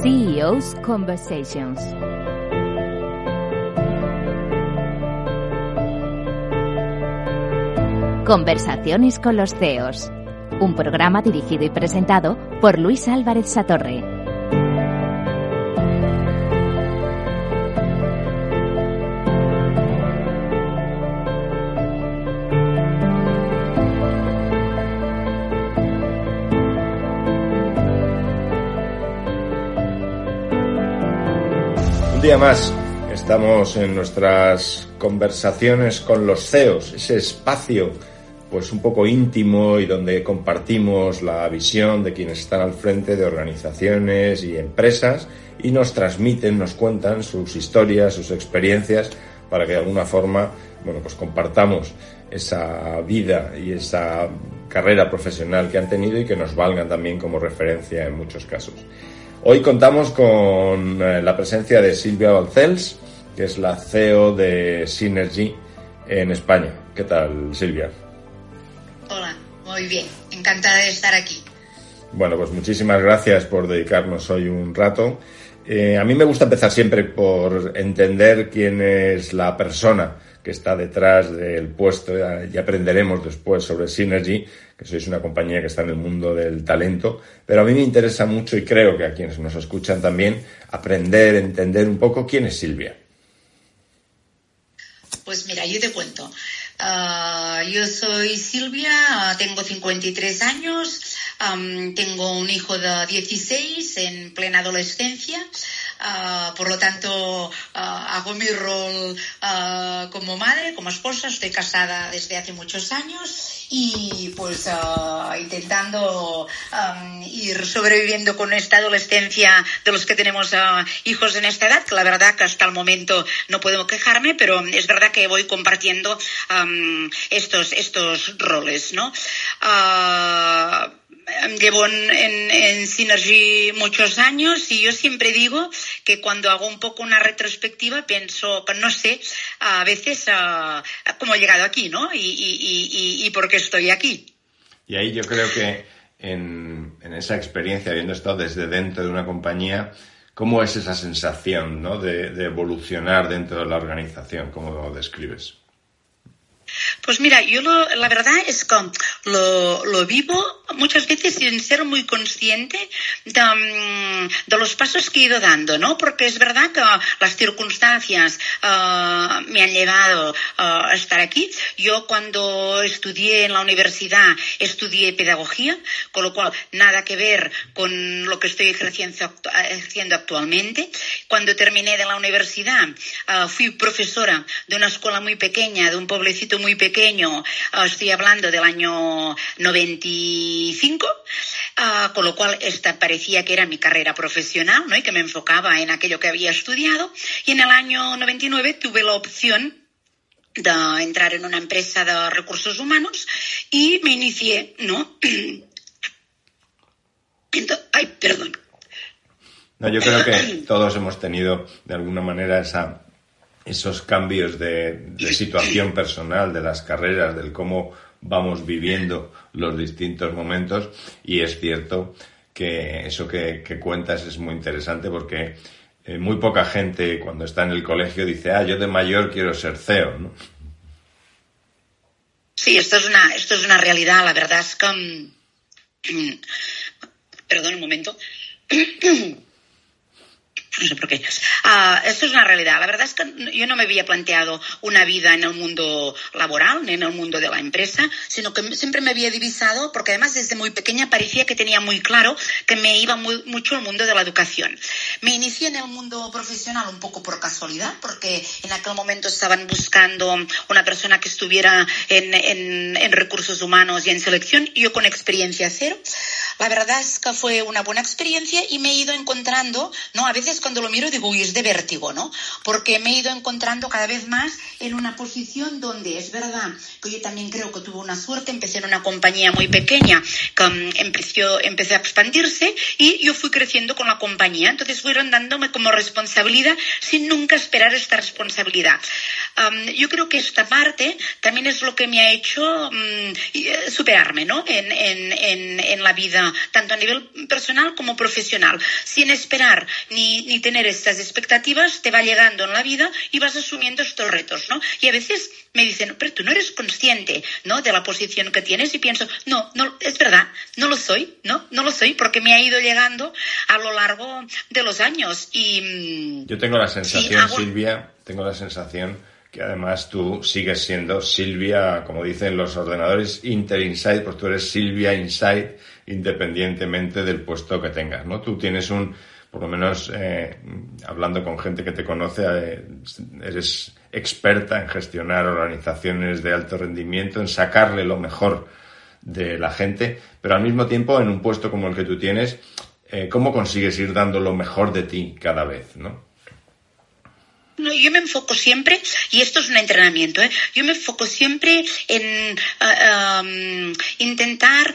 CEO's Conversations. Conversaciones con los CEOs. Un programa dirigido y presentado por Luis Álvarez Satorre. Un día más estamos en nuestras conversaciones con los CEOs, ese espacio pues un poco íntimo y donde compartimos la visión de quienes están al frente de organizaciones y empresas y nos transmiten, nos cuentan sus historias, sus experiencias para que de alguna forma, pues compartamos esa vida y esa carrera profesional que han tenido y que nos valgan también como referencia en muchos casos. Hoy contamos con la presencia de Silvia Balcells, que es la CEO de Synergy en España. ¿Qué tal, Silvia? Hola, muy bien. Encantada de estar aquí. Bueno, pues muchísimas gracias por dedicarnos hoy un rato. A mí me gusta empezar siempre por entender quién es la persona que está detrás del puesto. Ya aprenderemos después sobre Synergy, que sois una compañía que está en el mundo del talento, pero a mí me interesa mucho y creo que a quienes nos escuchan también aprender, entender un poco quién es Silvia. Pues mira, yo te cuento. Yo soy Silvia, tengo 53 años, tengo un hijo de 16 en plena adolescencia. Por lo tanto, hago mi rol como madre, como esposa. Estoy casada desde hace muchos años y pues intentando ir sobreviviendo con esta adolescencia de los que tenemos hijos en esta edad, que la verdad que hasta el momento no puedo quejarme, pero es verdad que voy compartiendo estos roles, ¿no? Llevo en Synergy muchos años y yo siempre digo que cuando hago un poco una retrospectiva pienso que no sé a veces cómo he llegado aquí, ¿no? Y por qué estoy aquí. Y ahí yo creo que en esa experiencia, habiendo estado desde dentro de una compañía, ¿cómo es esa sensación, ¿no? de evolucionar dentro de la organización? ¿Cómo lo describes? Pues mira, yo la verdad es que lo vivo muchas veces sin ser muy consciente de los pasos que he ido dando, ¿no? Porque es verdad que las circunstancias me han llevado a estar aquí. Yo cuando estudié en la universidad estudié pedagogía, con lo cual nada que ver con lo que estoy ejerciendo actualmente. Cuando terminé de la universidad fui profesora de una escuela muy pequeña, de un pueblecito muy pequeño, estoy hablando del año 95, con lo cual esta parecía que era mi carrera profesional, ¿no? Y que me enfocaba en aquello que había estudiado. Y en el año 99 tuve la opción de entrar en una empresa de recursos humanos y me inicié, ¿no? Perdón. No, yo creo que todos hemos tenido de alguna manera esos cambios de situación personal, de las carreras, del cómo vamos viviendo los distintos momentos, y es cierto que eso que cuentas es muy interesante porque muy poca gente cuando está en el colegio dice, yo de mayor quiero ser CEO, ¿no? Sí, esto es una realidad. La verdad es que... Perdón un momento. No sé por qué. Esto es una realidad. La verdad es que yo no me había planteado una vida en el mundo laboral, ni en el mundo de la empresa, sino que siempre me había divisado, porque además desde muy pequeña parecía que tenía muy claro que me iba mucho el mundo de la educación. Me inicié en el mundo profesional un poco por casualidad, porque en aquel momento estaban buscando una persona que estuviera en recursos humanos y en selección, y yo con experiencia cero. La verdad es que fue una buena experiencia y me he ido encontrando, ¿no? A veces con cuando lo miro digo, uy, es de vértigo, ¿no? Porque me he ido encontrando cada vez más en una posición donde es verdad que yo también creo que tuve una suerte, empecé en una compañía muy pequeña que empecé a expandirse y yo fui creciendo con la compañía, entonces fueron dándome como responsabilidad sin nunca esperar esta responsabilidad. Yo creo que esta parte también es lo que me ha hecho superarme, ¿no? En la vida, tanto a nivel personal como profesional, sin esperar ni tener estas expectativas, te va llegando en la vida y vas asumiendo estos retos, ¿no? Y a veces me dicen, pero tú no eres consciente, ¿no?, de la posición que tienes, y pienso, no, es verdad, no lo soy, no lo soy, porque me ha ido llegando a lo largo de los años. Y yo tengo la sensación, Silvia, que además tú sigues siendo Silvia, como dicen los ordenadores, Inside, pues tú eres Silvia Inside, independientemente del puesto que tengas, ¿no? Tú tienes por lo menos hablando con gente que te conoce, eres experta en gestionar organizaciones de alto rendimiento, en sacarle lo mejor de la gente, pero al mismo tiempo en un puesto como el que tú tienes, ¿cómo consigues ir dando lo mejor de ti cada vez, no? No, yo me enfoco siempre, y esto es un entrenamiento, yo me enfoco siempre en intentar,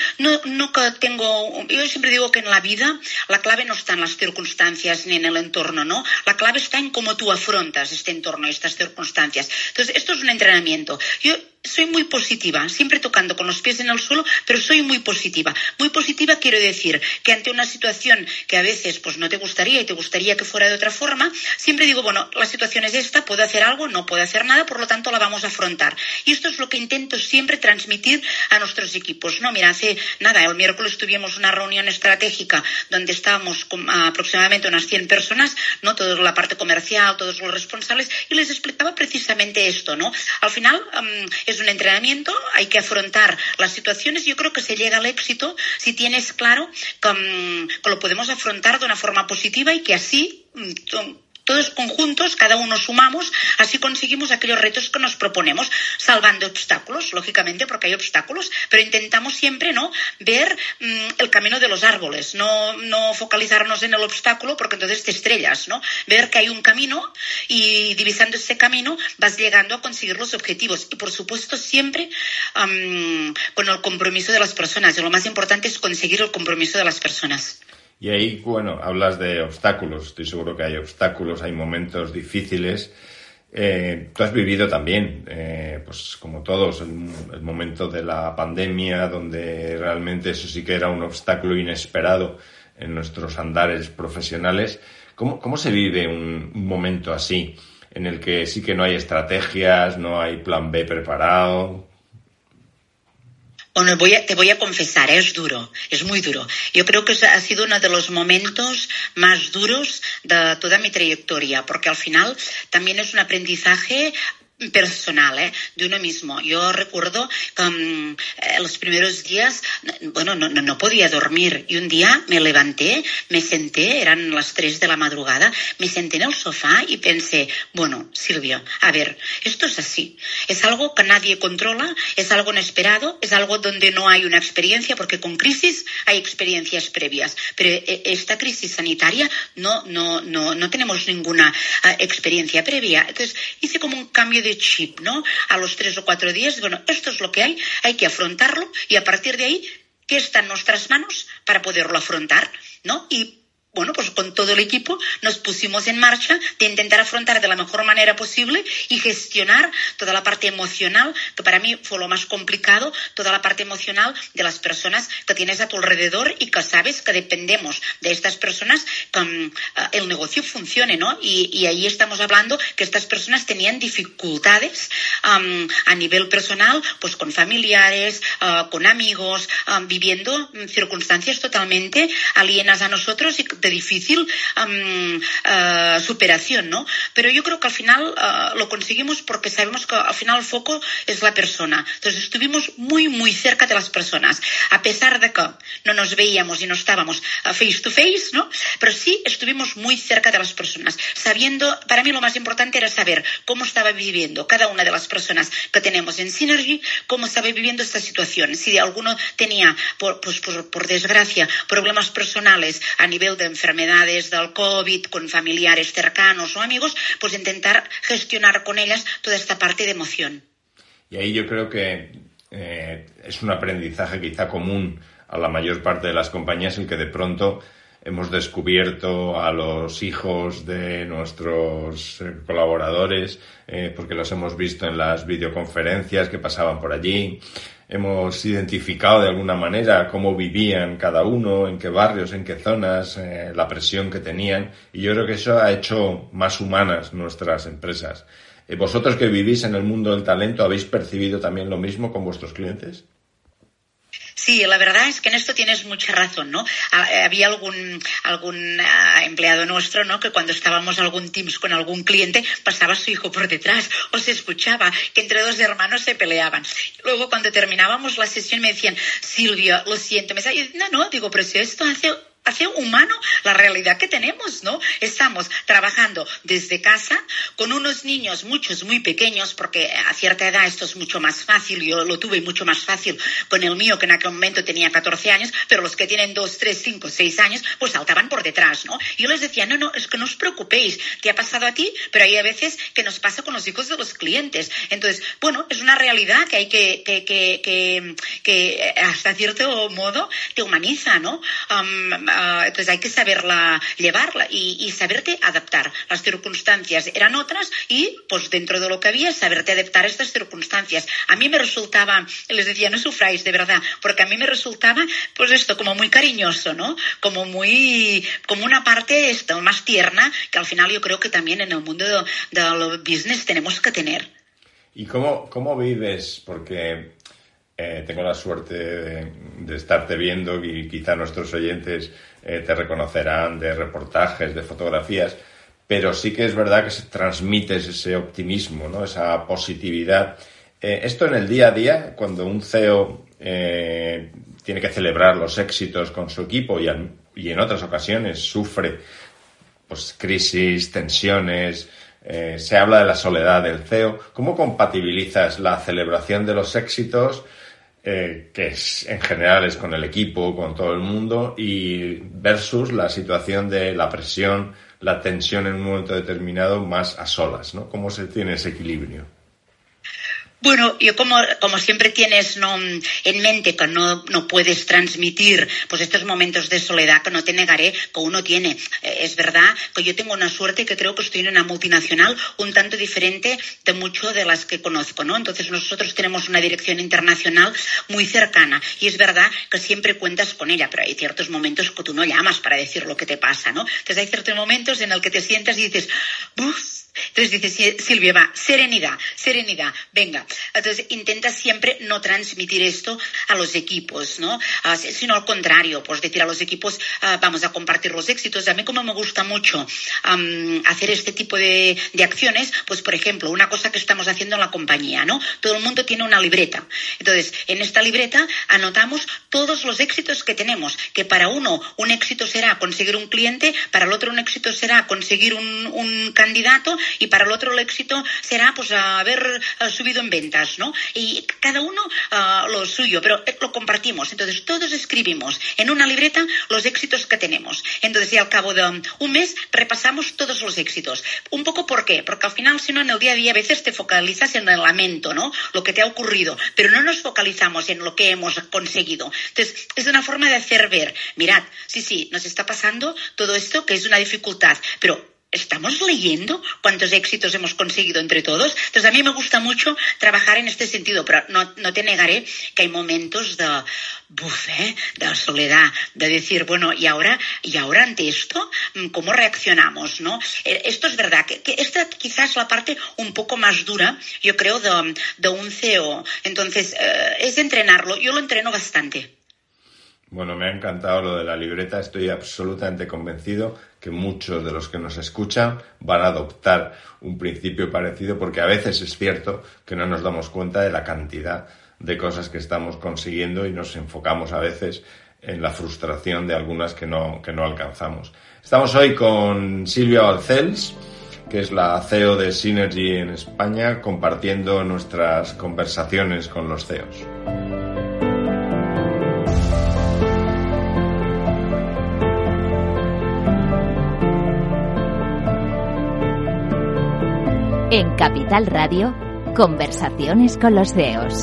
yo siempre digo que en la vida la clave no está en las circunstancias ni en el entorno, ¿no? La clave está en cómo tú afrontas este entorno, estas circunstancias. Entonces, esto es un entrenamiento. Yo soy muy positiva, siempre tocando con los pies en el suelo, pero soy muy positiva. Muy positiva quiero decir que ante una situación que a veces pues no te gustaría y te gustaría que fuera de otra forma, siempre digo, bueno, la situación es esta, puedo hacer algo, no puedo hacer nada, por lo tanto la vamos a afrontar. Y esto es lo que intento siempre transmitir a nuestros equipos, ¿no? Mira, el miércoles tuvimos una reunión estratégica donde estábamos con aproximadamente unas 100 personas, ¿no? Toda la parte comercial, todos los responsables, y les explicaba precisamente esto, ¿no? Al final es un entrenamiento, hay que afrontar las situaciones. Yo creo que se llega al éxito si tienes claro que lo podemos afrontar de una forma positiva y que así todos conjuntos, cada uno sumamos, así conseguimos aquellos retos que nos proponemos, salvando obstáculos, lógicamente, porque hay obstáculos, pero intentamos siempre, ¿no?, ver el camino de los árboles, no focalizarnos en el obstáculo, porque entonces te estrellas, ¿no? Ver que hay un camino y divisando ese camino vas llegando a conseguir los objetivos. Y por supuesto siempre con el compromiso de las personas. Y lo más importante es conseguir el compromiso de las personas. Y ahí, bueno, hablas de obstáculos. Estoy seguro que hay obstáculos, hay momentos difíciles. Tú has vivido también, pues como todos, el momento de la pandemia, donde realmente eso sí que era un obstáculo inesperado en nuestros andares profesionales. ¿Cómo se vive un momento así, en el que sí que no hay estrategias, no hay plan B preparado? Bueno, te voy a confesar, es duro, es muy duro. Yo creo que ha sido uno de los momentos más duros de toda mi trayectoria, porque al final también es un aprendizaje personal, de uno mismo. Yo recuerdo que los primeros días, no podía dormir, y un día me levanté, me senté, eran las 3 de la madrugada, me senté en el sofá y pensé, bueno, Silvia, a ver, esto es así, es algo que nadie controla, es algo inesperado, es algo donde no hay una experiencia, porque con crisis hay experiencias previas, pero esta crisis sanitaria no tenemos ninguna experiencia previa. Entonces hice como un cambio de chip, ¿no? A los 3 o 4 días, bueno, esto es lo que hay que afrontarlo, y a partir de ahí, ¿qué está en nuestras manos para poderlo afrontar, ¿no? Y bueno, pues con todo el equipo nos pusimos en marcha de intentar afrontar de la mejor manera posible y gestionar toda la parte emocional, que para mí fue lo más complicado, toda la parte emocional de las personas que tienes a tu alrededor y que sabes que dependemos de estas personas que el negocio funcione, ¿no? Y ahí estamos hablando que estas personas tenían dificultades a nivel personal, pues con familiares, con amigos, viviendo circunstancias totalmente alienas a nosotros y de difícil superación, ¿no? Pero yo creo que al final lo conseguimos porque sabemos que al final el foco es la persona. Entonces estuvimos muy, muy cerca de las personas, a pesar de que no nos veíamos y no estábamos face to face, ¿no? Pero sí estuvimos muy cerca de las personas, sabiendo, para mí lo más importante era saber cómo estaba viviendo cada una de las personas que tenemos en Synergy, cómo estaba viviendo esta situación. Si alguno tenía, por desgracia, problemas personales a nivel de enfermedades del COVID, con familiares cercanos o amigos, pues intentar gestionar con ellas toda esta parte de emoción. Y ahí yo creo que es un aprendizaje quizá común a la mayor parte de las compañías, el que de pronto hemos descubierto a los hijos de nuestros colaboradores, porque los hemos visto en las videoconferencias que pasaban por allí. Hemos identificado de alguna manera cómo vivían cada uno, en qué barrios, en qué zonas, la presión que tenían. Y yo creo que eso ha hecho más humanas nuestras empresas. ¿Vosotros que vivís en el mundo del talento habéis percibido también lo mismo con vuestros clientes? Sí, la verdad es que en esto tienes mucha razón, ¿no? Había algún empleado nuestro, ¿no? Que cuando estábamos algún Teams con algún cliente pasaba su hijo por detrás o se escuchaba que entre dos hermanos se peleaban. Luego cuando terminábamos la sesión me decían, Silvia, lo siento. Me decía, no, digo, pero si esto hace humano la realidad que tenemos, ¿no? Estamos trabajando desde casa con unos niños, muchos muy pequeños, porque a cierta edad esto es mucho más fácil. Yo lo tuve mucho más fácil con el mío, que en aquel momento tenía 14 años, pero los que tienen 2, 3, 5, 6 años, pues saltaban por detrás, ¿no? Y yo les decía, no, es que no os preocupéis, te ha pasado a ti, pero hay a veces que nos pasa con los hijos de los clientes. Entonces, bueno, es una realidad que hay que hasta cierto modo te humaniza, ¿no? Entonces hay que saberla llevarla y saberte adaptar. Las circunstancias eran otras y, pues dentro de lo que había, saberte adaptar a estas circunstancias. A mí me resultaba, les decía, no sufráis de verdad, porque a mí me resultaba, pues esto, como muy cariñoso, ¿no? Como una parte esto, más tierna, que al final yo creo que también en el mundo del business tenemos que tener. ¿Y cómo vives? Porque tengo la suerte de estarte viendo y quizá nuestros oyentes te reconocerán de reportajes, de fotografías, pero sí que es verdad que transmites ese optimismo, ¿no? Esa positividad. Esto en el día a día, cuando un CEO tiene que celebrar los éxitos con su equipo y en otras ocasiones sufre pues crisis, tensiones, se habla de la soledad del CEO. ¿Cómo compatibilizas la celebración de los éxitos, que en general es con el equipo, con todo el mundo, y versus la situación de la presión, la tensión en un momento determinado más a solas, ¿no? ¿Cómo se tiene ese equilibrio? Bueno, yo como siempre tienes en mente que no puedes transmitir pues estos momentos de soledad, que no te negaré que uno tiene. Es verdad que yo tengo una suerte que creo que estoy en una multinacional un tanto diferente de mucho de las que conozco, ¿no? Entonces nosotros tenemos una dirección internacional muy cercana y es verdad que siempre cuentas con ella, pero hay ciertos momentos que tú no llamas para decir lo que te pasa, ¿no? Entonces hay ciertos momentos en el que te sientas y dices, ¡buf! Entonces dices, Silvia, va, serenidad, venga. Entonces intenta siempre no transmitir esto a los equipos, ¿no? Sino al contrario, pues decir a los equipos, vamos a compartir los éxitos. A mí como me gusta mucho hacer este tipo de acciones, pues por ejemplo, una cosa que estamos haciendo en la compañía, ¿no? Todo el mundo tiene una libreta. Entonces, en esta libreta anotamos todos los éxitos que tenemos, que para uno un éxito será conseguir un cliente, para el otro un éxito será conseguir un candidato, y para el otro el éxito será pues haber subido en ventas, ¿no? Y cada uno lo suyo, pero lo compartimos. Entonces todos escribimos en una libreta los éxitos que tenemos. Entonces y al cabo de un mes repasamos todos los éxitos. Un poco ¿por qué? Porque al final, si no, en el día a día a veces te focalizas en el lamento, ¿no? Lo que te ha ocurrido, pero no nos focalizamos en lo que hemos conseguido. Entonces es una forma de hacer ver, mirad, sí, nos está pasando todo esto que es una dificultad, pero ¿estamos leyendo cuántos éxitos hemos conseguido entre todos? Entonces a mí me gusta mucho trabajar en este sentido, pero no te negaré que hay momentos de soledad, de decir, bueno, ¿y ahora ante esto cómo reaccionamos, no? Esto es verdad, que esta quizás es la parte un poco más dura, yo creo, de un CEO. Entonces es entrenarlo, yo lo entreno bastante. Bueno, me ha encantado lo de la libreta. Estoy absolutamente convencido que muchos de los que nos escuchan van a adoptar un principio parecido, porque a veces es cierto que no nos damos cuenta de la cantidad de cosas que estamos consiguiendo y nos enfocamos a veces en la frustración de algunas que no alcanzamos. Estamos hoy con Silvia Balcells, que es la CEO de Synergy en España, compartiendo nuestras conversaciones con los CEOs. En Capital Radio, conversaciones con los CEOs.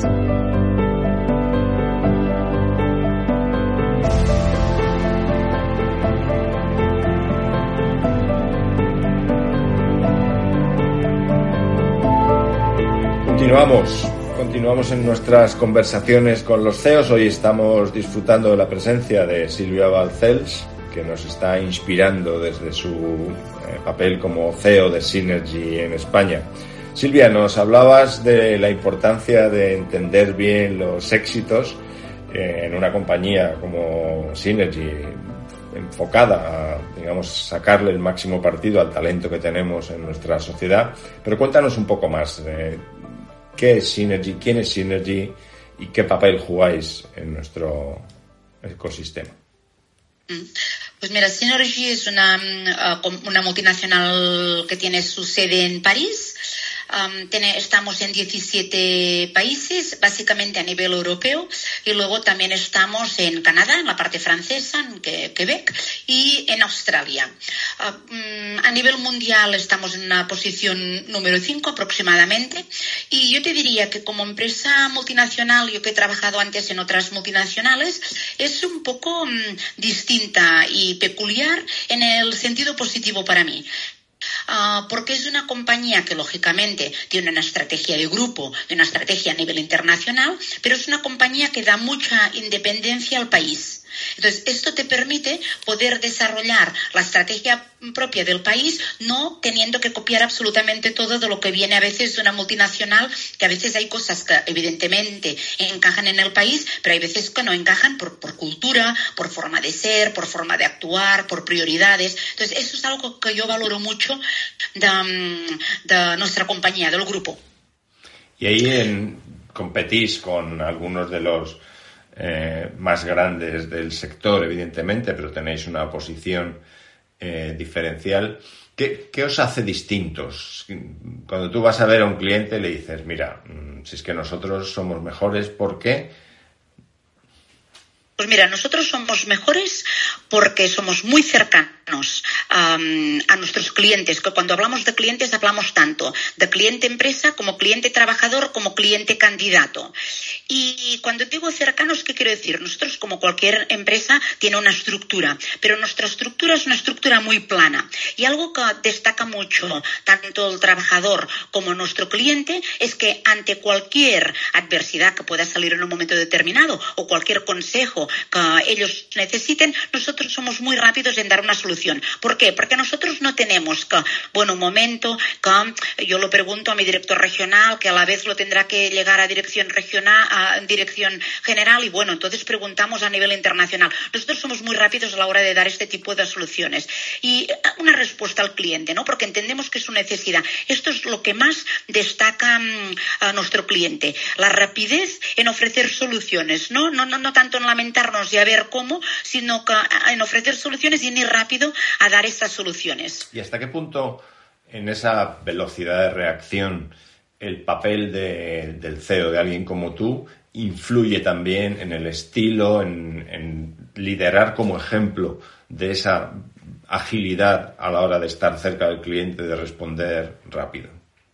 Continuamos en nuestras conversaciones con los CEOs. Hoy estamos disfrutando de la presencia de Silvia Balcells, que nos está inspirando desde su papel como CEO de Synergy en España. Silvia, nos hablabas de la importancia de entender bien los éxitos en una compañía como Synergy, enfocada a, digamos, sacarle el máximo partido al talento que tenemos en nuestra sociedad. Pero cuéntanos un poco más. ¿Qué es Synergy? ¿Quién es Synergy? ¿Y qué papel jugáis en nuestro ecosistema? Pues mira, Synergy es una multinacional que tiene su sede en París. Estamos en 17 países, básicamente a nivel europeo, y luego también estamos en Canadá, en la parte francesa, en Quebec, y en Australia. A nivel mundial estamos en una posición número 5 aproximadamente, y yo te diría que como empresa multinacional, yo que he trabajado antes en otras multinacionales, es un poco distinta y peculiar en el sentido positivo para mí. Porque es una compañía que lógicamente tiene una estrategia de grupo, una estrategia a nivel internacional, pero es una compañía que da mucha independencia al país. Entonces, esto te permite poder desarrollar la estrategia propia del país, no teniendo que copiar absolutamente todo de lo que viene a veces de una multinacional, que a veces hay cosas que evidentemente encajan en el país, pero hay veces que no encajan por cultura, por forma de ser, por forma de actuar, por prioridades. Entonces, eso es algo que yo valoro mucho de nuestra compañía, del grupo. Y ahí competís con algunos de los más grandes del sector, evidentemente, pero tenéis una posición diferencial. ¿Qué os hace distintos? Cuando tú vas a ver a un cliente le dices, mira, si es que nosotros somos mejores, ¿por qué? Pues mira, nosotros somos mejores porque somos muy cercanos a nuestros clientes, que cuando hablamos de clientes hablamos tanto de cliente empresa como cliente trabajador como cliente candidato. Y cuando digo cercanos, ¿qué quiero decir? Nosotros, como cualquier empresa, tiene una estructura, pero nuestra estructura es una estructura muy plana. Y algo que destaca mucho tanto el trabajador como nuestro cliente es que ante cualquier adversidad que pueda salir en un momento determinado o cualquier consejo que ellos necesiten, nosotros somos muy rápidos en dar una solución. ¿Por qué? Porque nosotros no tenemos que, un momento, que yo lo pregunto a mi director regional, que a la vez lo tendrá que llegar a dirección regional, a dirección general, y entonces preguntamos a nivel internacional. Nosotros somos muy rápidos a la hora de dar este tipo de soluciones. Y una respuesta al cliente, ¿no? Porque entendemos que es su necesidad. Esto es lo que más destaca a nuestro cliente. La rapidez en ofrecer soluciones, ¿no? No tanto en lamentarnos y a ver cómo, sino que en ofrecer soluciones y en ir rápido a dar estas soluciones. ¿Y hasta qué punto en esa velocidad de reacción el papel del CEO, de alguien como tú, influye también en el estilo, en liderar como ejemplo de esa agilidad a la hora de estar cerca del cliente, de responder rápido?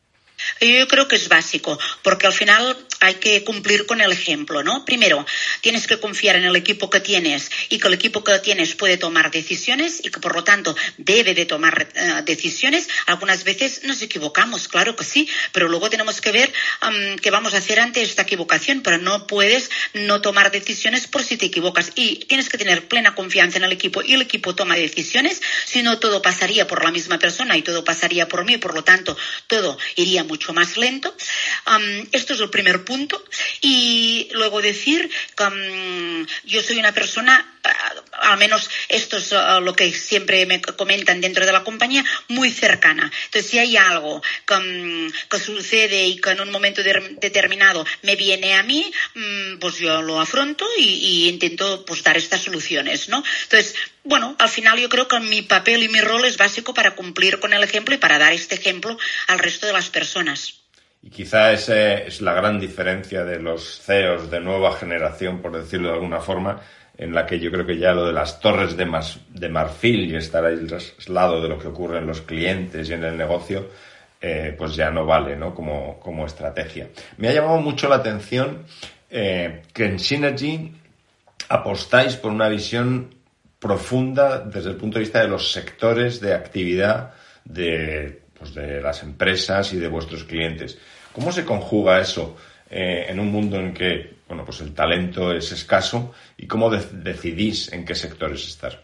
Yo creo que es básico, porque al final hay que cumplir con el ejemplo, ¿no? Primero, tienes que confiar en el equipo que tienes y que el equipo que tienes puede tomar decisiones y que, por lo tanto, debe de tomar decisiones. Algunas veces nos equivocamos, claro que sí, pero luego tenemos que ver qué vamos a hacer ante esta equivocación, pero no puedes no tomar decisiones por si te equivocas. Y tienes que tener plena confianza en el equipo y el equipo toma decisiones, si no todo pasaría por la misma persona y todo pasaría por mí, por lo tanto, todo iría mucho más lento. Esto es el primer punto. Y luego decir que yo soy una persona, al menos esto es lo que siempre me comentan dentro de la compañía, muy cercana. Entonces, si hay algo que sucede y que en un momento determinado me viene a mí, pues yo lo afronto y intento dar estas soluciones, ¿no? Entonces, al final yo creo que mi papel y mi rol es básico para cumplir con el ejemplo y para dar este ejemplo al resto de las personas. Y quizá esa es la gran diferencia de los CEOs de nueva generación, por decirlo de alguna forma, en la que yo creo que ya lo de las torres de marfil y estar aislado de lo que ocurre en los clientes y en el negocio, pues ya no vale, ¿no? Como estrategia. Me ha llamado mucho la atención que en Synergy apostáis por una visión profunda desde el punto de vista de los sectores de actividad de las empresas y de vuestros clientes. ¿Cómo se conjuga eso en un mundo en que, bueno, pues el talento es escaso, y cómo decidís en qué sectores estar?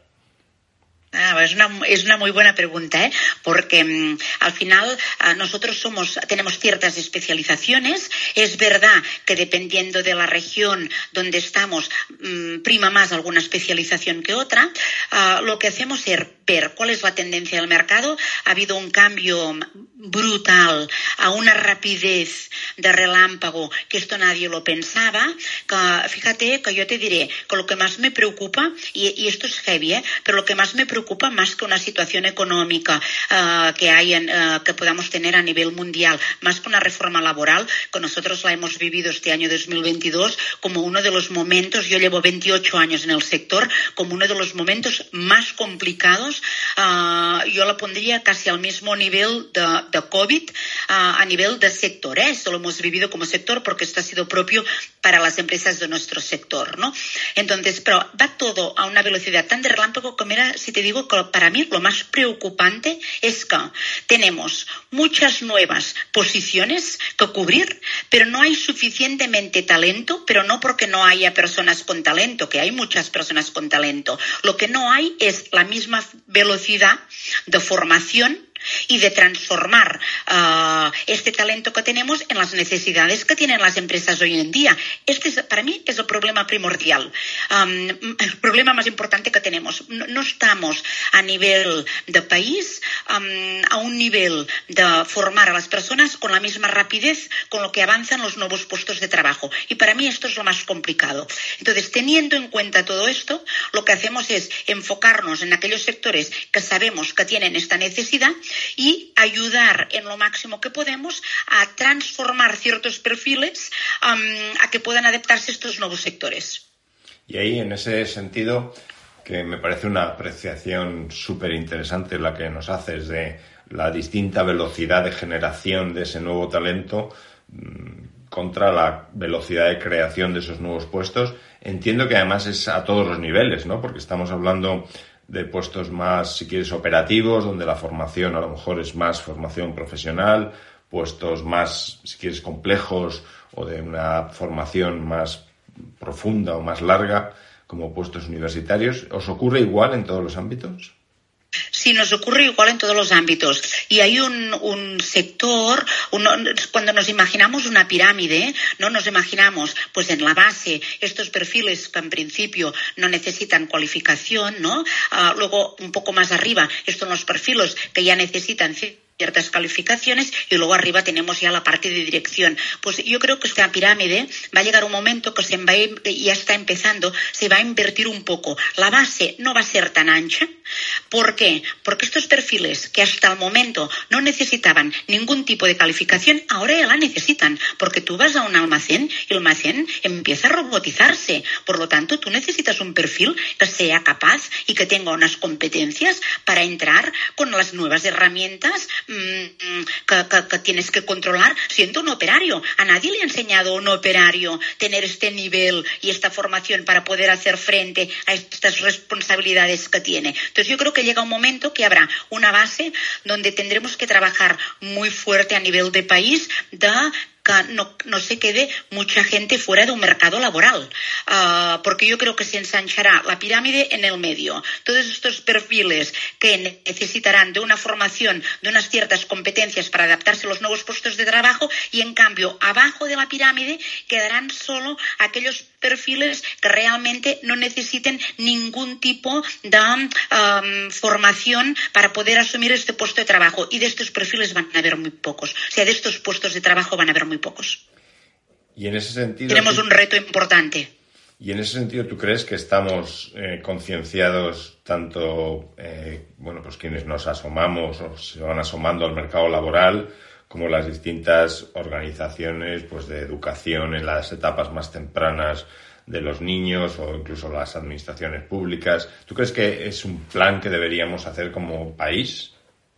Es una muy buena pregunta, porque al final nosotros tenemos ciertas especializaciones. Es verdad que dependiendo de la región donde estamos, prima más alguna especialización que otra. Lo que hacemos es ver cuál es la tendencia del mercado. Ha habido un cambio brutal, a una rapidez de relámpago, que esto nadie lo pensaba. Fíjate que yo te diré que lo que más me preocupa, y esto es heavy, pero lo que más me preocupa más que una situación económica que podamos tener a nivel mundial, más que una reforma laboral, que nosotros la hemos vivido este año 2022 como uno de los momentos, yo llevo 28 años en el sector, como uno de los momentos más complicados. Yo la pondría casi al mismo nivel de COVID, a nivel de sector. Esto lo hemos vivido como sector porque esto ha sido propio para las empresas de nuestro sector, ¿no? Entonces, pero va todo a una velocidad tan de relámpago que, mira, si te digo que para mí lo más preocupante es que tenemos muchas nuevas posiciones que cubrir, pero no hay suficientemente talento, pero no porque no haya personas con talento, que hay muchas personas con talento. Lo que no hay es la misma velocidad de formación y de transformar este talento que tenemos en las necesidades que tienen las empresas hoy en día. Para mí es el problema primordial, el problema más importante que tenemos. No estamos a nivel de país, a un nivel de formar a las personas con la misma rapidez con lo que avanzan los nuevos puestos de trabajo. Y para mí esto es lo más complicado. Entonces, teniendo en cuenta todo esto, lo que hacemos es enfocarnos en aquellos sectores que sabemos que tienen esta necesidad y ayudar en lo máximo que podemos a transformar ciertos perfiles a que puedan adaptarse a estos nuevos sectores. Y ahí, en ese sentido, que me parece una apreciación súper interesante la que nos haces de la distinta velocidad de generación de ese nuevo talento contra la velocidad de creación de esos nuevos puestos. Entiendo que además es a todos los niveles, ¿no? Porque estamos hablando de puestos más, si quieres, operativos, donde la formación a lo mejor es más formación profesional, puestos más, si quieres, complejos o de una formación más profunda o más larga, como puestos universitarios. ¿Os ocurre igual en todos los ámbitos? Sí, nos ocurre igual en todos los ámbitos. Y hay un sector, cuando nos imaginamos una pirámide, no nos imaginamos, pues en la base, estos perfiles que en principio no necesitan cualificación, ¿no? Luego, un poco más arriba, estos son los perfiles que ya necesitan ciertas calificaciones, y luego arriba tenemos ya la parte de dirección. Pues yo creo que esta pirámide va a llegar un momento que ya está empezando, se va a invertir un poco. La base no va a ser tan ancha. ¿Por qué? Porque estos perfiles que hasta el momento no necesitaban ningún tipo de calificación, ahora ya la necesitan, porque tú vas a un almacén y el almacén empieza a robotizarse. Por lo tanto, tú necesitas un perfil que sea capaz y que tenga unas competencias para entrar con las nuevas herramientas que tienes que controlar siendo un operario. A nadie le ha enseñado a un operario tener este nivel y esta formación para poder hacer frente a estas responsabilidades que tiene. Entonces yo creo que llega un momento que habrá una base donde tendremos que trabajar muy fuerte a nivel de país que no se quede mucha gente fuera de un mercado laboral, porque yo creo que se ensanchará la pirámide en el medio. Todos estos perfiles que necesitarán de una formación, de unas ciertas competencias para adaptarse a los nuevos puestos de trabajo, y en cambio abajo de la pirámide quedarán solo aquellos perfiles que realmente no necesiten ningún tipo de formación para poder asumir este puesto de trabajo, y de estos perfiles van a haber muy pocos. O sea, de estos puestos de trabajo van a haber muy pocos. Y en ese sentido tenemos un reto importante. Y en ese sentido, ¿tú crees que estamos concienciados tanto, pues quienes nos asomamos o se van asomando al mercado laboral, como las distintas organizaciones, pues de educación en las etapas más tempranas de los niños o incluso las administraciones públicas. ¿Tú crees que es un plan que deberíamos hacer como país?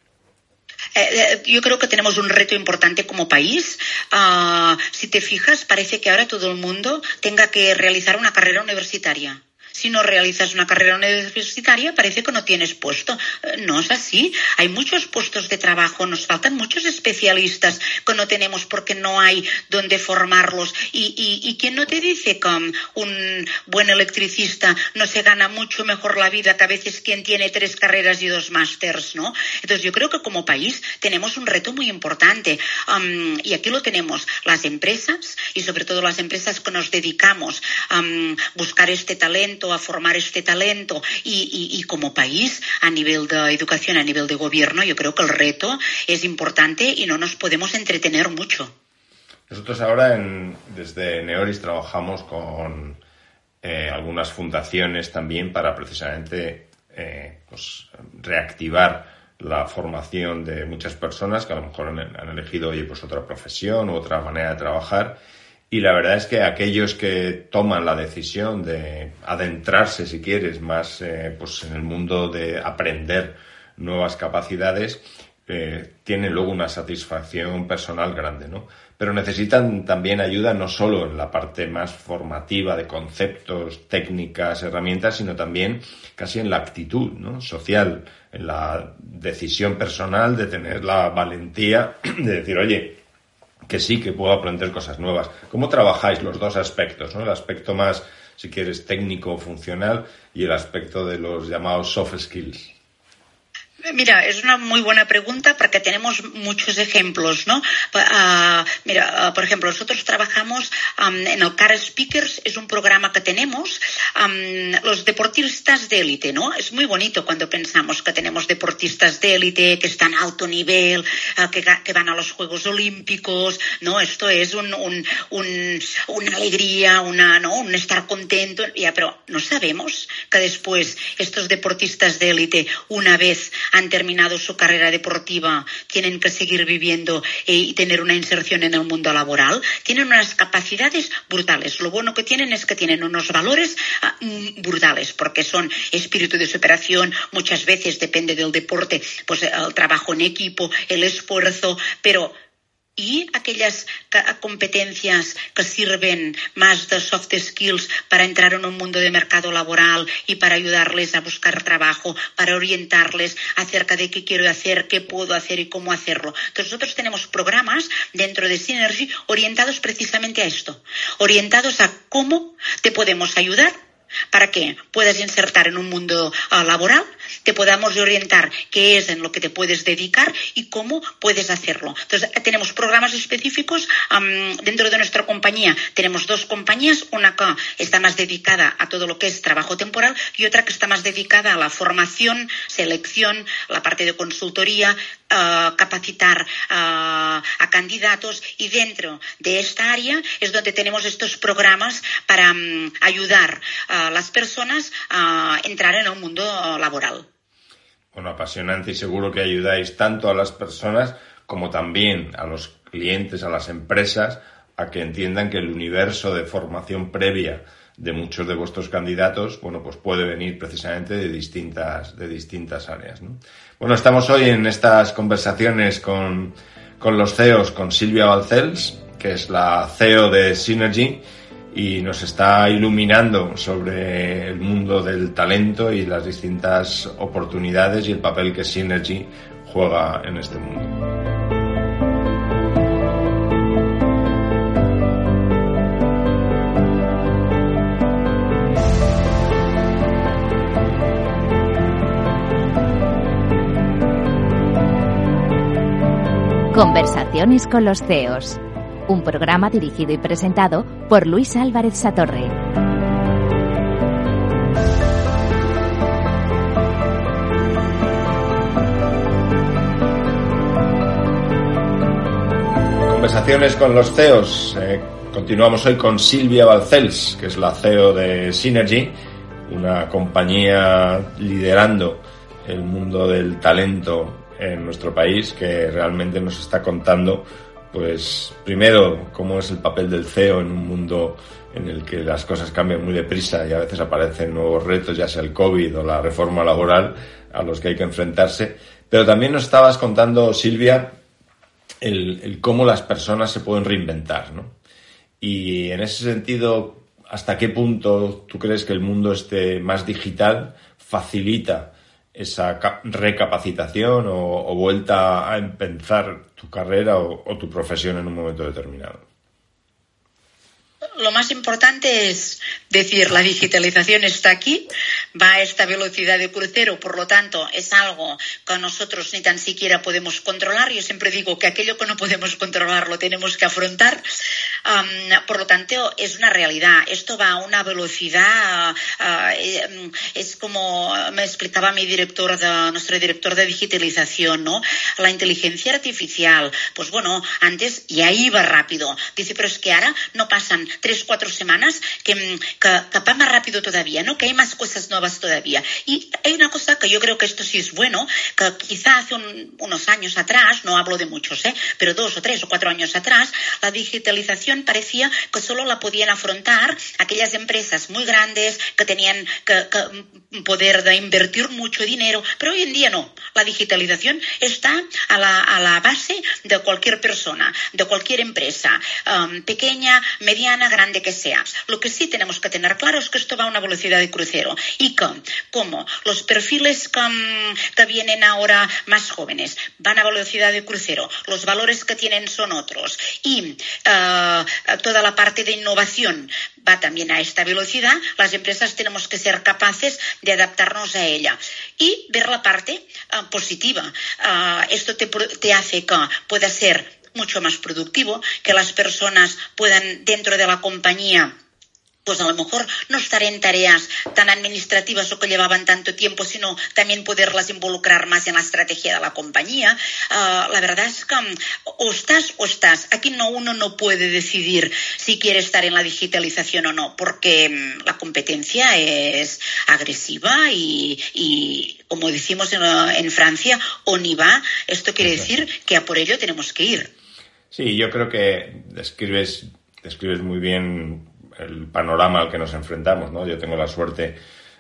Yo creo que tenemos un reto importante como país. Si te fijas, parece que ahora todo el mundo tenga que realizar una carrera universitaria. Si no realizas una carrera universitaria, parece que no tienes puesto. No es así. Hay muchos puestos de trabajo, nos faltan muchos especialistas que no tenemos porque no hay donde formarlos. ¿Y quién no te dice que un buen electricista no se gana mucho mejor la vida que a veces quien tiene 3 carreras y 2 másters, ¿no? Entonces yo creo que como país tenemos un reto muy importante. Y aquí lo tenemos las empresas y sobre todo las empresas que nos dedicamos a buscar este talento, a formar este talento y como país a nivel de educación, a nivel de gobierno, yo creo que el reto es importante y no nos podemos entretener mucho. Nosotros ahora desde Neoris trabajamos con algunas fundaciones también para precisamente reactivar la formación de muchas personas que a lo mejor han elegido otra profesión u otra manera de trabajar. Y la verdad es que aquellos que toman la decisión de adentrarse, si quieres, más en el mundo de aprender nuevas capacidades, tienen luego una satisfacción personal grande, ¿no? Pero necesitan también ayuda no solo en la parte más formativa de conceptos, técnicas, herramientas, sino también casi en la actitud, ¿no?, social, en la decisión personal de tener la valentía de decir, oye, que sí, que puedo aprender cosas nuevas. ¿Cómo trabajáis los dos aspectos, ¿no? El aspecto más, si quieres, técnico, funcional y el aspecto de los llamados soft skills? Mira, es una muy buena pregunta porque tenemos muchos ejemplos, ¿no? Por ejemplo, nosotros trabajamos en el Car Speakers, es un programa que tenemos, los deportistas de élite, ¿no? Es muy bonito cuando pensamos que tenemos deportistas de élite que están a alto nivel, que van a los Juegos Olímpicos, ¿no? Esto es una alegría, un estar contento, ya, pero no sabemos que después estos deportistas de élite, una vez han terminado su carrera deportiva, tienen que seguir viviendo y tener una inserción en el mundo laboral. Tienen unas capacidades brutales. Lo bueno que tienen es que tienen unos valores brutales, porque son espíritu de superación. Muchas veces depende del deporte, pues el trabajo en equipo, el esfuerzo, pero y aquellas competencias que sirven más de soft skills para entrar en un mundo de mercado laboral y para ayudarles a buscar trabajo, para orientarles acerca de qué quiero hacer, qué puedo hacer y cómo hacerlo. Entonces nosotros tenemos programas dentro de Synergy orientados precisamente a esto, orientados a cómo te podemos ayudar para que puedas insertar en un mundo laboral, te podamos orientar qué es en lo que te puedes dedicar y cómo puedes hacerlo. Entonces, tenemos programas específicos dentro de nuestra compañía. Tenemos 2 compañías, una que está más dedicada a todo lo que es trabajo temporal y otra que está más dedicada a la formación, selección, la parte de consultoría, capacitar a candidatos, y dentro de esta área es donde tenemos estos programas para ayudar a las personas a entrar en un mundo laboral. Bueno, apasionante, y seguro que ayudáis tanto a las personas como también a los clientes, a las empresas, a que entiendan que el universo de formación previa de muchos de vuestros candidatos, bueno, pues puede venir precisamente de distintas áreas, ¿no? Bueno, estamos hoy en estas conversaciones con los CEOs, con Silvia Balcells, que es la CEO de Synergy, y nos está iluminando sobre el mundo del talento y las distintas oportunidades y el papel que Synergy juega en este mundo. Conversaciones con los CEOs. Un programa dirigido y presentado por Luis Álvarez Satorre. Conversaciones con los CEOs. Continuamos hoy con Silvia Balcells, que es la CEO de Synergy, una compañía liderando el mundo del talento en nuestro país, que realmente nos está contando Pues primero, cómo es el papel del CEO en un mundo en el que las cosas cambian muy deprisa y a veces aparecen nuevos retos, ya sea el COVID o la reforma laboral, a los que hay que enfrentarse. Pero también nos estabas contando, Silvia, el cómo las personas se pueden reinventar, ¿no? Y en ese sentido, ¿hasta qué punto tú crees que el mundo más digital facilita esa recapacitación o vuelta a empezar tu carrera o tu profesión en un momento determinado? Lo más importante es decir, la digitalización está aquí, va a esta velocidad de crucero, por lo tanto, es algo que nosotros ni tan siquiera podemos controlar. Yo siempre digo que aquello que no podemos controlar lo tenemos que afrontar. Por lo tanto, es una realidad. Esto va a una velocidad, es como me explicaba nuestro director de digitalización, ¿no? La inteligencia artificial, pues bueno, antes ya iba rápido. Dice, pero es que ahora no pasan 3-4 semanas que va más rápido todavía, ¿no? Que hay más cosas nuevas todavía. Y hay una cosa que yo creo que esto sí es bueno, que quizá hace unos años atrás, no hablo de muchos, pero 2 o 3 o 4 años atrás, la digitalización parecía que solo la podían afrontar aquellas empresas muy grandes que tenían poder de invertir mucho dinero, pero hoy en día no. La digitalización está a la base de cualquier persona, de cualquier empresa, pequeña, mediana, grande que sea. Lo que sí tenemos que tener claro es que esto va a una velocidad de crucero y que, como los perfiles que vienen ahora más jóvenes van a velocidad de crucero, los valores que tienen son otros y toda la parte de innovación va también a esta velocidad, las empresas tenemos que ser capaces de adaptarnos a ella y ver la parte positiva. Esto te hace que pueda ser mucho más productivo, que las personas puedan dentro de la compañía pues a lo mejor no estar en tareas tan administrativas o que llevaban tanto tiempo, sino también poderlas involucrar más en la estrategia de la compañía. La verdad es que o estás. Aquí uno no puede decidir si quiere estar en la digitalización o no, porque la competencia es agresiva y como decimos en Francia, on y va. Esto quiere decir que a por ello tenemos que ir. Sí, yo creo que describes muy bien el panorama al que nos enfrentamos, ¿no? Yo tengo la suerte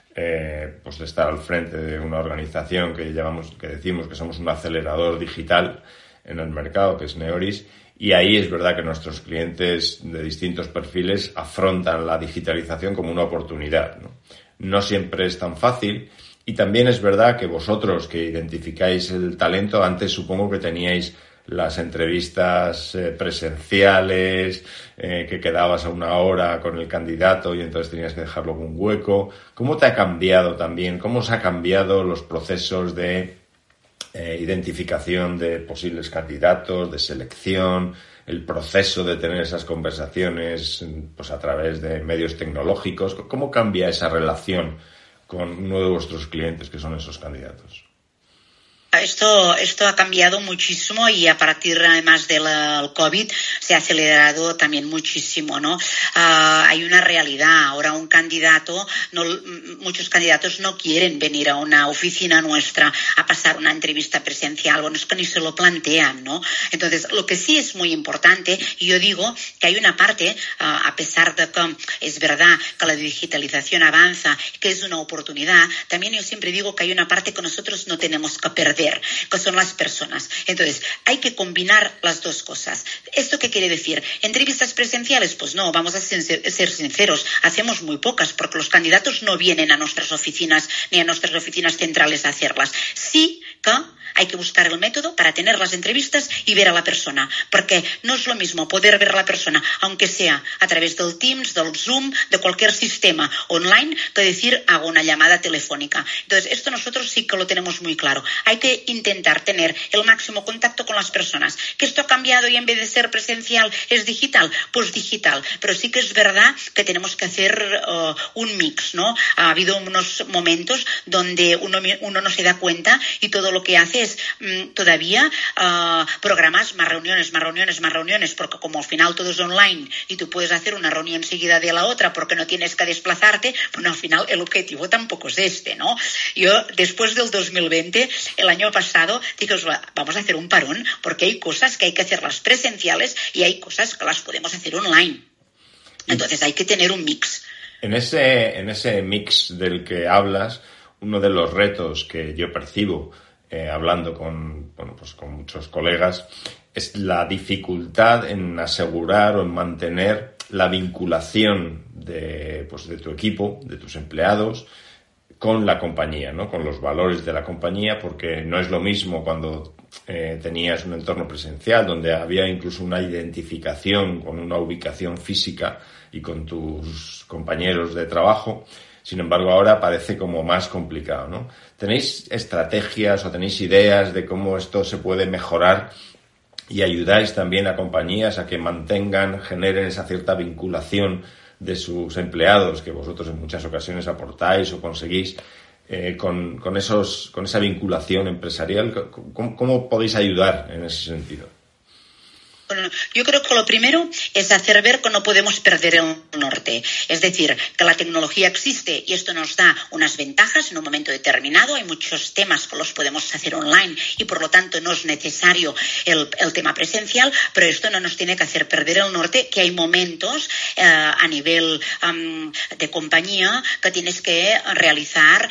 pues de estar al frente de una organización que decimos que somos un acelerador digital en el mercado, que es Neoris, y ahí es verdad que nuestros clientes de distintos perfiles afrontan la digitalización como una oportunidad, ¿no? No siempre es tan fácil, y también es verdad que vosotros que identificáis el talento, antes supongo que teníais las entrevistas presenciales, que quedabas a una hora con el candidato y entonces tenías que dejarlo con un hueco. ¿Cómo te ha cambiado también? ¿Cómo se ha cambiado los procesos de identificación de posibles candidatos, de selección, el proceso de tener esas conversaciones pues a través de medios tecnológicos? ¿Cómo cambia esa relación con uno de vuestros clientes que son esos candidatos? Esto ha cambiado muchísimo y a partir además del COVID se ha acelerado también muchísimo, ¿no? Hay una realidad. Ahora muchos candidatos no quieren venir a una oficina nuestra a pasar una entrevista presencial. Bueno, es que ni se lo plantean, ¿no? Entonces, lo que sí es muy importante, y yo digo que hay una parte, a pesar de que es verdad que la digitalización avanza, que es una oportunidad, también yo siempre digo que hay una parte que nosotros no tenemos que perder, que son las personas. Entonces, hay que combinar las dos cosas. ¿Esto qué quiere decir? ¿Entrevistas presenciales? Pues no, vamos a ser sinceros, hacemos muy pocas, porque los candidatos no vienen a nuestras oficinas ni a nuestras oficinas centrales a hacerlas. Sí que hay que buscar el método para tener las entrevistas y ver a la persona, porque no es lo mismo poder ver a la persona, aunque sea a través del Teams, del Zoom, de cualquier sistema online, que decir hago una llamada telefónica. Entonces, esto nosotros sí que lo tenemos muy claro. Hay que intentar tener el máximo contacto con las personas. ¿Que esto ha cambiado y en vez de ser presencial es digital? Pues digital. Pero sí que es verdad que tenemos que hacer un mix, ¿no? Ha habido unos momentos donde uno no se da cuenta y todo lo que hace es todavía programas más reuniones, porque como al final todo es online y tú puedes hacer una reunión seguida de la otra porque no tienes que desplazarte, bueno, al final el objetivo tampoco es este, ¿no? Yo, después del 2020, el año año pasado dije, vamos a hacer un parón, porque hay cosas que hay que hacerlas presenciales y hay cosas que las podemos hacer online. Entonces hay que tener un mix. En ese mix del que hablas, uno de los retos que yo percibo hablando con muchos colegas es la dificultad en asegurar o en mantener la vinculación de tu equipo, de tus empleados, con la compañía, ¿no? Con los valores de la compañía, porque no es lo mismo cuando tenías un entorno presencial donde había incluso una identificación con una ubicación física y con tus compañeros de trabajo. Sin embargo, ahora parece como más complicado, ¿no? ¿Tenéis estrategias o tenéis ideas de cómo esto se puede mejorar y ayudáis también a compañías a que generen esa cierta vinculación de sus empleados que vosotros en muchas ocasiones aportáis o conseguís con esa vinculación empresarial? ¿Cómo podéis ayudar en ese sentido? Bueno, yo creo que lo primero es hacer ver que no podemos perder el norte. Es decir, que la tecnología existe y esto nos da unas ventajas en un momento determinado. Hay muchos temas que los podemos hacer online y por lo tanto no es necesario el tema presencial, pero esto no nos tiene que hacer perder el norte, que hay momentos a nivel de compañía que tienes que realizar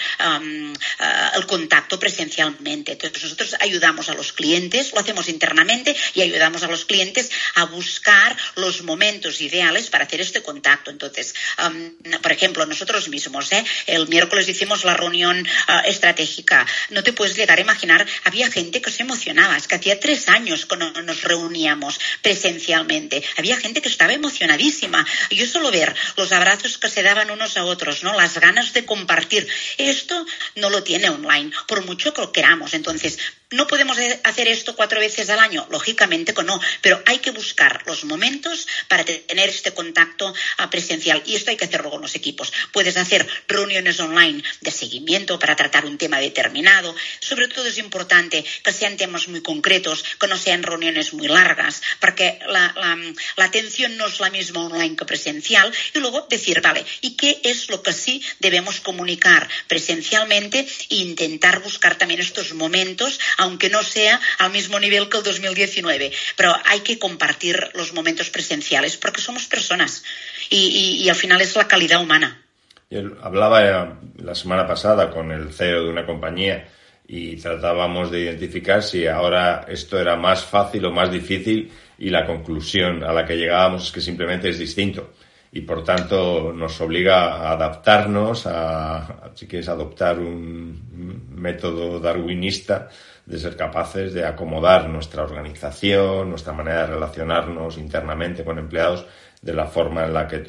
el contacto presencialmente. Entonces nosotros ayudamos a los clientes, lo hacemos internamente y ayudamos a los clientes a buscar los momentos ideales para hacer este contacto. Entonces, por ejemplo, nosotros mismos, el miércoles hicimos la reunión estratégica. No te puedes llegar a imaginar, había gente que se emocionaba. Es que hacía 3 años que no nos reuníamos presencialmente. Había gente que estaba emocionadísima. Yo solo ver los abrazos que se daban unos a otros, ¿no? Las ganas de compartir. Esto no lo tiene online, por mucho que lo queramos. Entonces, ¿no podemos hacer esto 4 veces al año? Lógicamente que no, pero hay que buscar los momentos para tener este contacto presencial y esto hay que hacerlo con los equipos. Puedes hacer reuniones online de seguimiento para tratar un tema determinado. Sobre todo es importante que sean temas muy concretos, que no sean reuniones muy largas, porque la atención no es la misma online que presencial. Y luego decir, vale, ¿y qué es lo que sí debemos comunicar presencialmente e intentar buscar también estos momentos, aunque no sea al mismo nivel que el 2019, pero hay que compartir los momentos presenciales porque somos personas y al final es la calidad humana. Yo hablaba la semana pasada con el CEO de una compañía y tratábamos de identificar si ahora esto era más fácil o más difícil y la conclusión a la que llegábamos es que simplemente es distinto. Y por tanto nos obliga a adaptarnos, si quieres, adoptar un método darwinista de ser capaces de acomodar nuestra organización, nuestra manera de relacionarnos internamente con empleados de la forma en la que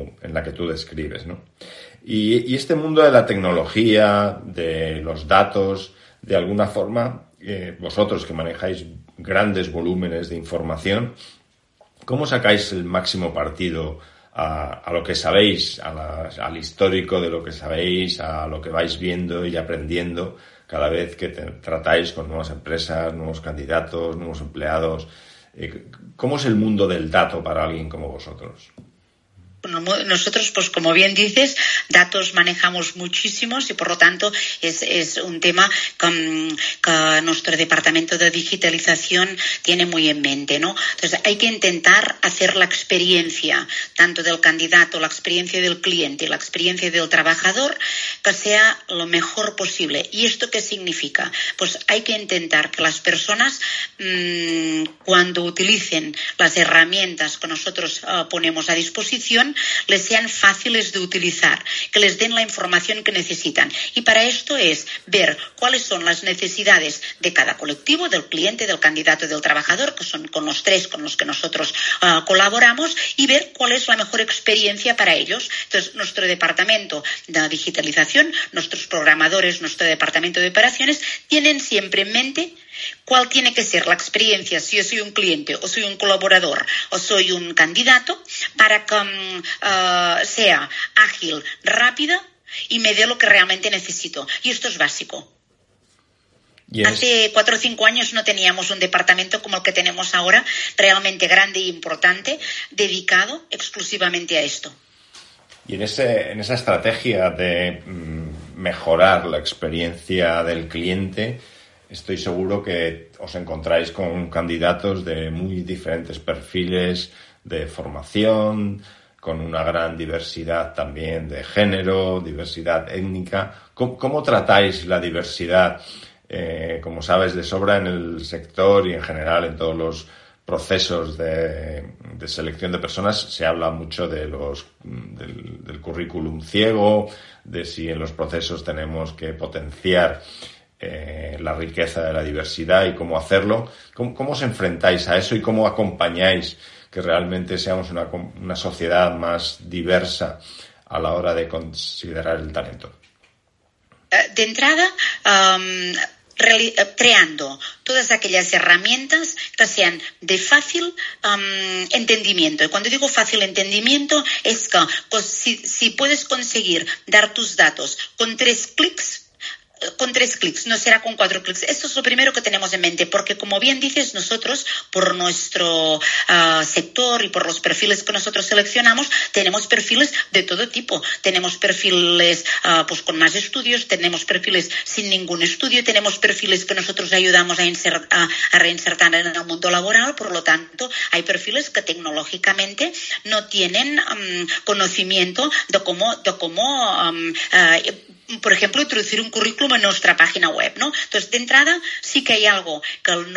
tú describes, ¿no? Y este mundo de la tecnología, de los datos, de alguna forma, vosotros que manejáis grandes volúmenes de información, ¿cómo sacáis el máximo partido a lo que sabéis, al histórico de lo que sabéis, a lo que vais viendo y aprendiendo cada vez que tratáis con nuevas empresas, nuevos candidatos, nuevos empleados? ¿Cómo es el mundo del dato para alguien como vosotros? Nosotros, pues como bien dices, datos manejamos muchísimos y por lo tanto es un tema que nuestro departamento de digitalización tiene muy en mente, ¿no? Entonces hay que intentar hacer la experiencia tanto del candidato, la experiencia del cliente y la experiencia del trabajador que sea lo mejor posible. ¿Y esto qué significa? Pues hay que intentar que las personas cuando utilicen las herramientas que nosotros ponemos a disposición les sean fáciles de utilizar, que les den la información que necesitan. Y para esto es ver cuáles son las necesidades de cada colectivo, del cliente, del candidato y del trabajador, que son con los 3 con los que nosotros colaboramos, y ver cuál es la mejor experiencia para ellos. Entonces, nuestro departamento de digitalización, nuestros programadores, nuestro departamento de operaciones, tienen siempre en mente cuál tiene que ser la experiencia, si yo soy un cliente o soy un colaborador o soy un candidato, para que sea ágil, rápida y me dé lo que realmente necesito. Y esto es básico. Hace 4 o 5 años no teníamos un departamento como el que tenemos ahora, realmente grande e importante, dedicado exclusivamente a esto. Y en esa estrategia de mejorar la experiencia del cliente, estoy seguro que os encontráis con candidatos de muy diferentes perfiles de formación, con una gran diversidad también de género, diversidad étnica. ¿Cómo tratáis la diversidad? Como sabes de sobra, en el sector y en general en todos los procesos de selección de personas se habla mucho del currículum ciego, de si en los procesos tenemos que potenciar la riqueza de la diversidad y cómo hacerlo. ¿Cómo os enfrentáis a eso y cómo acompañáis que realmente seamos una sociedad más diversa a la hora de considerar el talento? De entrada, creando todas aquellas herramientas que sean de fácil entendimiento. Y cuando digo fácil entendimiento es que si puedes conseguir dar tus datos con 3 clics, no será con 4 clics. Esto es lo primero que tenemos en mente, porque como bien dices, nosotros, por nuestro sector y por los perfiles que nosotros seleccionamos, tenemos perfiles de todo tipo. Tenemos perfiles pues con más estudios, tenemos perfiles sin ningún estudio, tenemos perfiles que nosotros ayudamos a reinsertar en el mundo laboral. Por lo tanto, hay perfiles que tecnológicamente no tienen conocimiento de cómo por ejemplo, introducir un currículum en nuestra página web, ¿no? Entonces, de entrada, sí que hay algo que el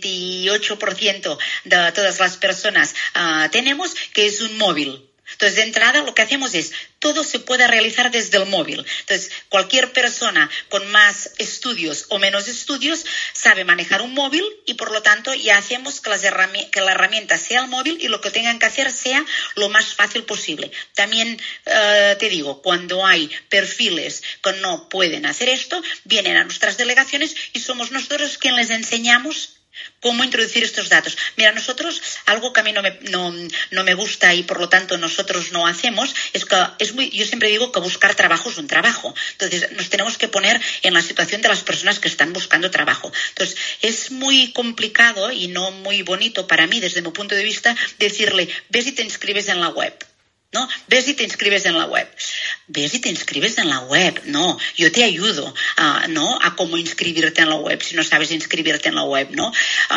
98% de todas las personas tenemos, que es un móvil. Entonces, de entrada, lo que hacemos es, todo se puede realizar desde el móvil. Entonces, cualquier persona con más estudios o menos estudios sabe manejar un móvil y, por lo tanto, ya hacemos que la herramienta sea el móvil y lo que tengan que hacer sea lo más fácil posible. También te digo, cuando hay perfiles que no pueden hacer esto, vienen a nuestras delegaciones y somos nosotros quienes les enseñamos cómo introducir estos datos. Mira, nosotros, algo que a mí no me gusta y por lo tanto nosotros no hacemos, es que yo siempre digo que buscar trabajo es un trabajo. Entonces, nos tenemos que poner en la situación de las personas que están buscando trabajo. Entonces, es muy complicado y no muy bonito para mí, desde mi punto de vista, decirle, ves y te inscribes en la web. ¿No? Ves y te inscribes en la web. Ves y te inscribes en la web. No, yo te ayudo a cómo inscribirte en la web si no sabes inscribirte en la web, ¿no?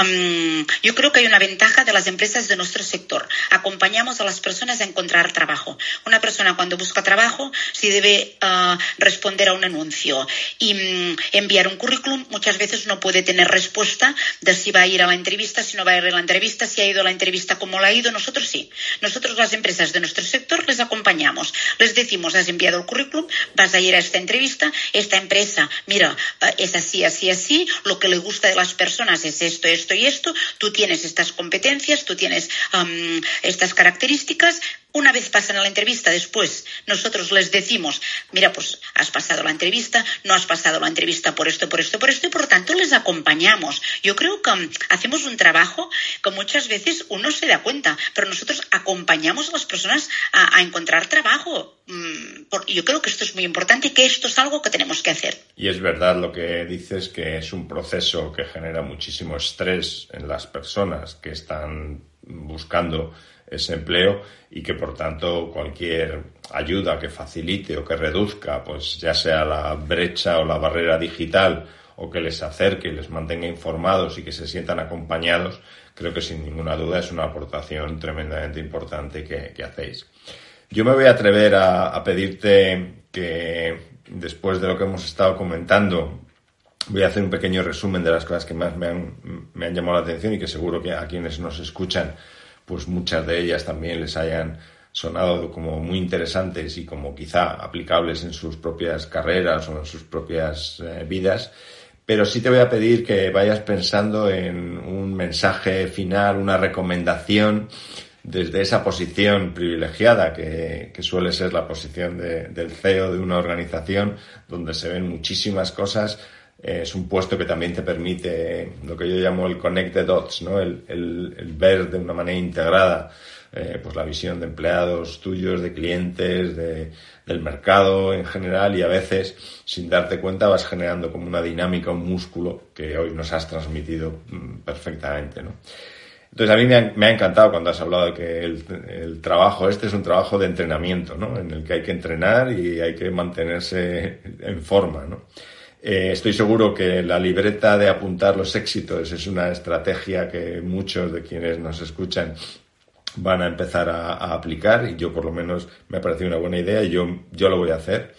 Yo creo que hay una ventaja de las empresas de nuestro sector. Acompañamos a las personas a encontrar trabajo. Una persona cuando busca trabajo, si debe responder a un anuncio y enviar un currículum, muchas veces no puede tener respuesta de si va a ir a la entrevista, si no va a ir a la entrevista, si ha ido a la entrevista, cómo la ha ido. Nosotros sí. Nosotros, las empresas de nuestro sector, les acompañamos, les decimos, has enviado el currículum, vas a ir a esta entrevista, esta empresa, mira, es así, así, así, lo que le gusta de las personas es esto, esto y esto, tú tienes estas competencias, tú tienes estas características. Una vez pasan a la entrevista, después nosotros les decimos, mira, pues has pasado la entrevista, no has pasado la entrevista por esto, por esto, por esto, y por lo tanto les acompañamos. Yo creo que hacemos un trabajo que muchas veces uno se da cuenta, pero nosotros acompañamos a las personas a encontrar trabajo. Yo creo que esto es muy importante y que esto es algo que tenemos que hacer. Y es verdad lo que dices, que es un proceso que genera muchísimo estrés en las personas que están buscando ese empleo y que por tanto cualquier ayuda que facilite o que reduzca, pues ya sea la brecha o la barrera digital o que les acerque y les mantenga informados y que se sientan acompañados, creo que sin ninguna duda es una aportación tremendamente importante que hacéis. Yo me voy a atrever a pedirte que después de lo que hemos estado comentando, voy a hacer un pequeño resumen de las cosas que más me han llamado la atención y que seguro que a quienes nos escuchan, pues muchas de ellas también les hayan sonado como muy interesantes y como quizá aplicables en sus propias carreras o en sus propias vidas. Pero sí te voy a pedir que vayas pensando en un mensaje final, una recomendación desde esa posición privilegiada que suele ser la posición del CEO de una organización donde se ven muchísimas cosas. Es un puesto que también te permite lo que yo llamo el connect the dots, ¿no? El ver de una manera integrada pues la visión de empleados tuyos, de clientes, del mercado en general, y a veces sin darte cuenta vas generando como una dinámica, un músculo que hoy nos has transmitido perfectamente, ¿no? Entonces a mí me ha encantado cuando has hablado de que el trabajo este es un trabajo de entrenamiento, ¿no? En el que hay que entrenar y hay que mantenerse en forma, ¿no? Estoy seguro que la libreta de apuntar los éxitos es una estrategia que muchos de quienes nos escuchan van a empezar a aplicar, y yo por lo menos me ha parecido una buena idea y yo lo voy a hacer.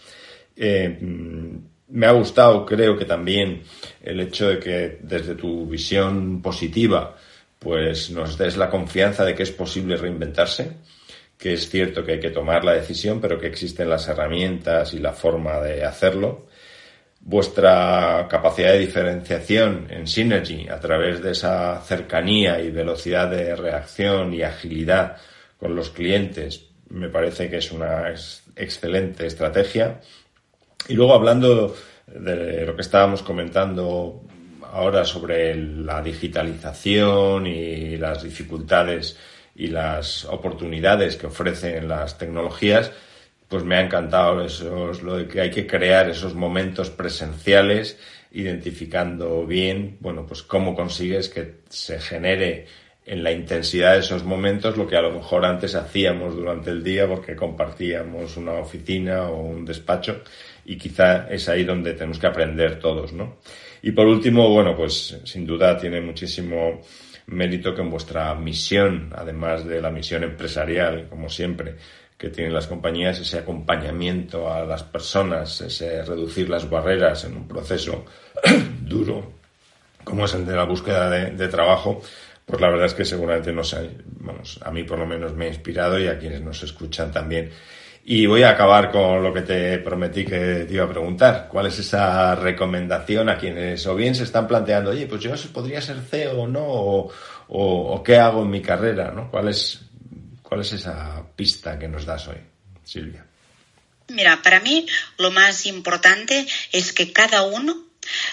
Me ha gustado, creo que también, el hecho de que desde tu visión positiva pues nos des la confianza de que es posible reinventarse, que es cierto que hay que tomar la decisión, pero que existen las herramientas y la forma de hacerlo. Vuestra capacidad de diferenciación en Synergy a través de esa cercanía y velocidad de reacción y agilidad con los clientes me parece que es una excelente estrategia. Y luego, hablando de lo que estábamos comentando ahora sobre la digitalización y las dificultades y las oportunidades que ofrecen las tecnologías, pues me ha encantado lo de que hay que crear esos momentos presenciales, identificando bien, bueno, pues cómo consigues que se genere en la intensidad de esos momentos lo que a lo mejor antes hacíamos durante el día porque compartíamos una oficina o un despacho, y quizá es ahí donde tenemos que aprender todos, ¿no? Y por último, bueno, pues sin duda tiene muchísimo mérito que en vuestra misión, además de la misión empresarial, como siempre, que tienen las compañías, ese acompañamiento a las personas, ese reducir las barreras en un proceso duro como es el de la búsqueda de trabajo, pues la verdad es que seguramente a mí por lo menos me ha inspirado, y a quienes nos escuchan también. Y voy a acabar con lo que te prometí que te iba a preguntar. ¿Cuál es esa recomendación a quienes o bien se están planteando, oye, pues yo podría ser CEO o no, o qué hago en mi carrera, ¿no? ¿Cuál es esa pista que nos das hoy, Silvia? Mira, para mí lo más importante es que cada uno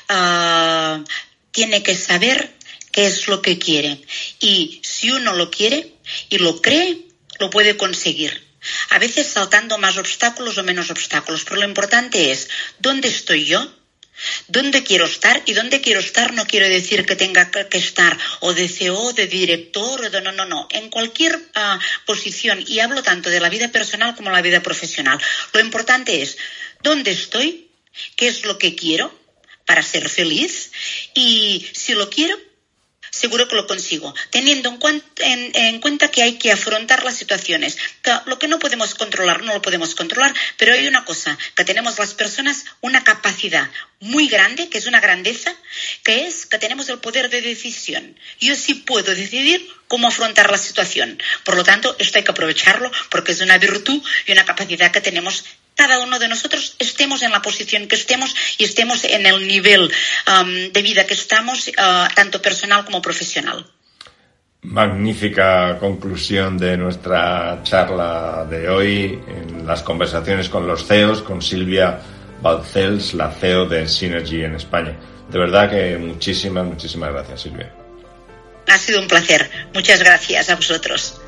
tiene que saber qué es lo que quiere. Y si uno lo quiere y lo cree, lo puede conseguir. A veces saltando más obstáculos o menos obstáculos, pero lo importante es ¿dónde estoy yo? ¿Dónde quiero estar? Y dónde quiero estar no quiero decir que tenga que estar o de CEO, de director, o de no. En cualquier posición, y hablo tanto de la vida personal como la vida profesional. Lo importante es ¿dónde estoy? ¿Qué es lo que quiero para ser feliz? Y si lo quiero, seguro que lo consigo, teniendo en cuenta que hay que afrontar las situaciones. Lo que no podemos controlar, no lo podemos controlar, pero hay una cosa, que tenemos las personas una capacidad muy grande, que es una grandeza, que es que tenemos el poder de decisión. Yo sí puedo decidir cómo afrontar la situación. Por lo tanto, esto hay que aprovecharlo porque es una virtud y una capacidad que tenemos cada uno de nosotros, estemos en la posición que estemos y estemos en el nivel de vida que estamos, tanto personal como profesional. Magnífica conclusión de nuestra charla de hoy en las conversaciones con los CEOs, con Silvia Balcells, la CEO de Synergy en España. De verdad que muchísimas gracias, Silvia. Ha sido un placer. Muchas gracias a vosotros.